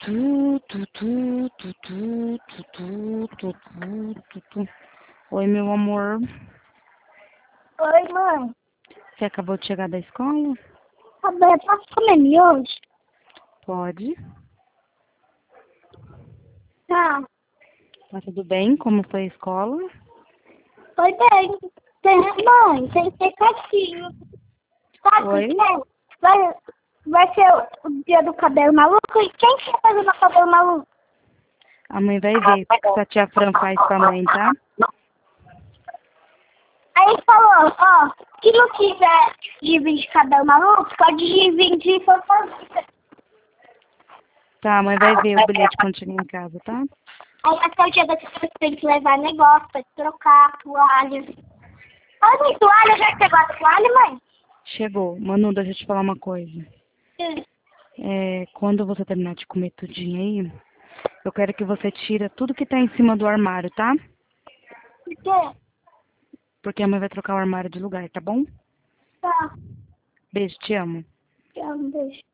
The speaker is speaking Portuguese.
Tu, tu, tu, tu, tu, tu, tu, tu, tu, tu, tu. Oi, meu amor. Oi, mãe. Você acabou de chegar da escola? Eu posso comer miojo? Pode. Tá. Tá tudo bem? Como foi a escola? Foi bem. Mãe, tem que ter castigo. Sabe por Oi? quê? Vai ser o dia do cabelo maluco? E quem que vai fazer meu cabelo maluco? A mãe vai ver o que essa tia Fran faz com a mãe, tá? Aí ele falou, ó, se não quiser de vir de cabelo maluco, pode vir de fantasia. Tá, a mãe vai ver o bilhete quando chegar em casa, tá? Aí até o dia da sexta tem que levar negócio pra trocar toalha. Olha minha toalha, já pegou a toalha, mãe? Chegou. Manu, deixa eu te falar uma coisa. Quando você terminar de comer tudinho aí, eu quero que você tira tudo que tá em cima do armário, tá? Por quê? Porque a mãe vai trocar o armário de lugar, tá bom? Tá. Beijo, te amo. Tchau, um beijo.